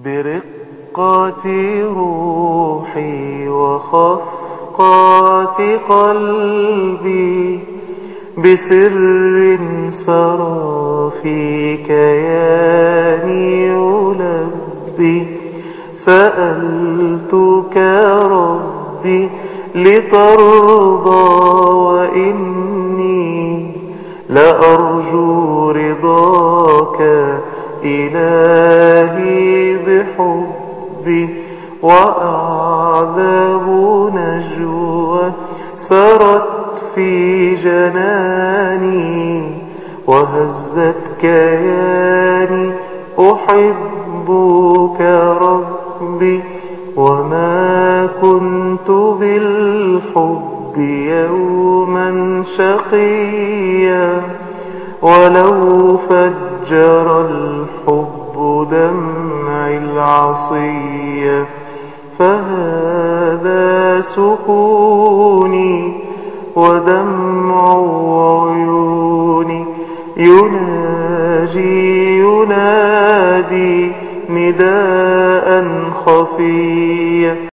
برقات روحي وخفقات قلبي بسر سرى في كياني يلبي سألتك ربي لترضى وإني لأرجو رضاك إلهي بحبي وأعذب نجوى سرت في جناني وهزت كياني أحبك ربي وما كنت بالحب يوما شقيا ولو فجر الحب دمعي العصية فهذا سكوني ودمع عيوني ينادي نداء خفيا